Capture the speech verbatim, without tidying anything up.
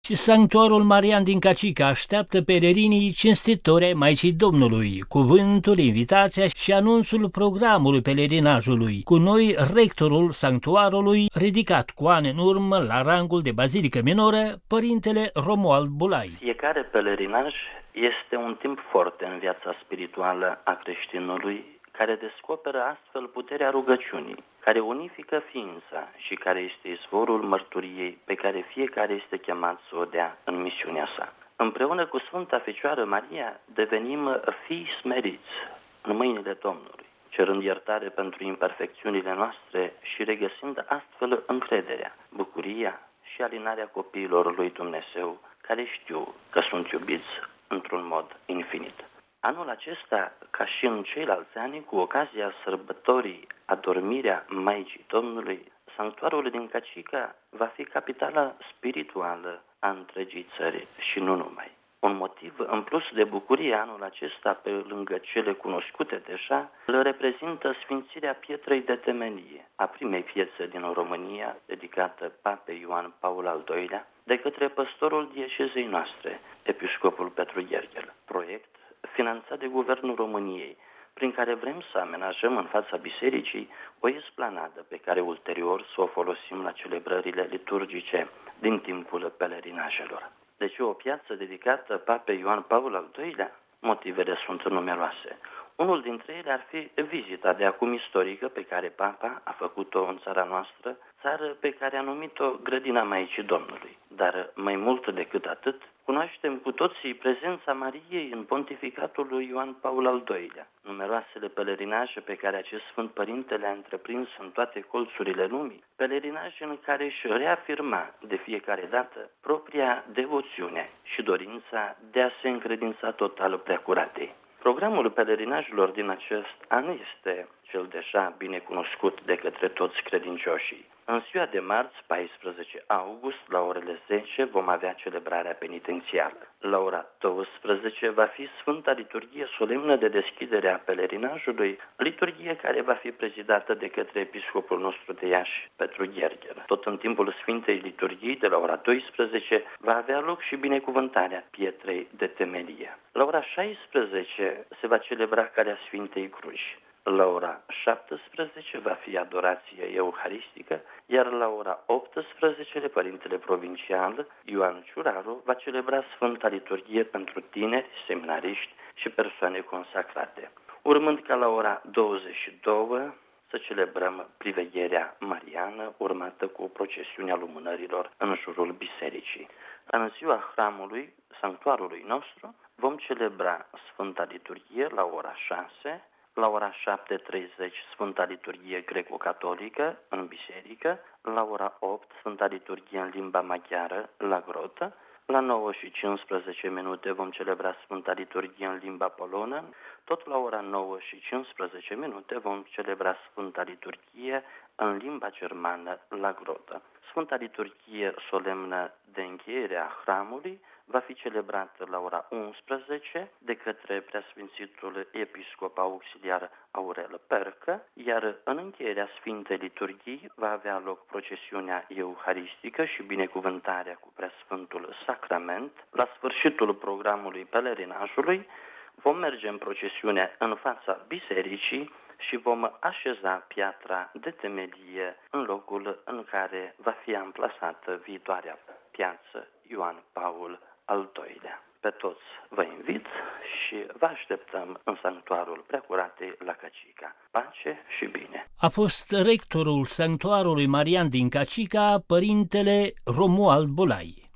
și Sanctuarul Marian din Cacica așteaptă pelerinii cinstitori ai Maicii Domnului, cuvântul, invitația și anunțul programului pelerinajului, cu noi rectorul sanctuarului, ridicat cu ani în urmă la rangul de bazilică minoră, părintele Romuald Bulai. Fiecare pelerinaj este un timp foarte în viața spirituală a creștinului, care descoperă astfel puterea rugăciunii, care unifică ființa și care este izvorul mărturiei pe care fiecare este chemat să o dea în misiunea sa. Împreună cu Sfânta Fecioară Maria devenim fii smeriți în mâinile Domnului, cerând iertare pentru imperfecțiunile noastre și regăsind astfel încrederea, bucuria și alinarea copiilor lui Dumnezeu, care știu că sunt iubiți într-un mod infinit. Anul acesta, ca și în ceilalți ani, cu ocazia sărbătorii Adormirea Maicii Domnului, sanctuarul din Cacica va fi capitala spirituală a întregii țări și nu numai. Un motiv în plus de bucurie anul acesta, pe lângă cele cunoscute deja, îl reprezintă sfințirea pietrei de temelie a primei piețe din România, dedicată Papei Ioan Paul al doilea, de către păstorul diecezei noastre, episcopul Petru Gherghel. Proiect finanțat de Guvernul României, prin care vrem să amenajăm în fața bisericii o esplanadă pe care ulterior să o folosim la celebrările liturgice din timpul pelerinajelor. Deci o piață dedicată Papei Ioan Paul al doilea, motivele sunt numeroase. Unul dintre ele ar fi vizita de acum istorică pe care Papa a făcut-o în țara noastră, țară pe care a numit-o Grădina Maicii Domnului. Dar mai mult decât atât, cunoaștem cu toții prezența Mariei în pontificatul lui Ioan Paul al doilea. Numeroasele pelerinaje pe care acest Sfânt Părinte le-a întreprins în toate colțurile lumii, pelerinaje în care își reafirma de fiecare dată propria devoțiune și dorința de a se încredința total Preacuratei. Programul pelerinajelor din acest an este cel deja bine cunoscut de către toți credincioșii. În ziua de marți, paisprezece august, la orele zece, vom avea celebrarea penitențială. La ora douăsprezece va fi Sfânta Liturghie solemnă de deschidere a pelerinajului, liturghie care va fi prezidată de către episcopul nostru de Iași, Petru Gherghel. Tot în timpul Sfintei Liturghii, de la ora douăsprezece, va avea loc și binecuvântarea pietrei de temelie. La ora șaisprezece se va celebra Calea Sfintei Cruci. La ora șaptesprezece va fi adorație euharistică, iar la ora optsprezece Părintele Provincial Ioan Ciuraru va celebra Sfânta Liturghie pentru tineri, seminariști și persoane consacrate. Urmând ca la ora douăzeci și două să celebrăm privegherea mariană, urmată cu procesiunea lumânărilor în jurul bisericii. În ziua hramului, sanctuarului nostru, vom celebra Sfânta Liturghie la ora șase, la ora șapte treizeci Sfânta Liturghie greco-catolică în biserică, la ora opt Sfânta Liturghie în limba maghiară la grotă, la nouă și cincisprezece minute vom celebra Sfânta Liturghie în limba polonă, tot la ora nouă și cincisprezece minute vom celebra Sfânta Liturghie în limba germană la grotă. Sfânta Liturghie solemnă de încheiere a hramului va fi celebrată la ora unsprezece de către preasfințitul episcop auxiliar Aurel Percă, iar în încheierea Sfintei Liturghii va avea loc procesiunea euharistică și binecuvântarea cu preasfântul sacrament. La sfârșitul programului pelerinajului vom merge în procesiune în fața bisericii și vom așeza piatra de temelie în locul în care va fi amplasată viitoarea piață Ioan Paul al doilea. Pe toți vă invit și vă așteptăm în sanctuarul Preacuratei la Cacica. Pace și bine! A fost rectorul sanctuarului Marian din Cacica, părintele Romuald Bulai.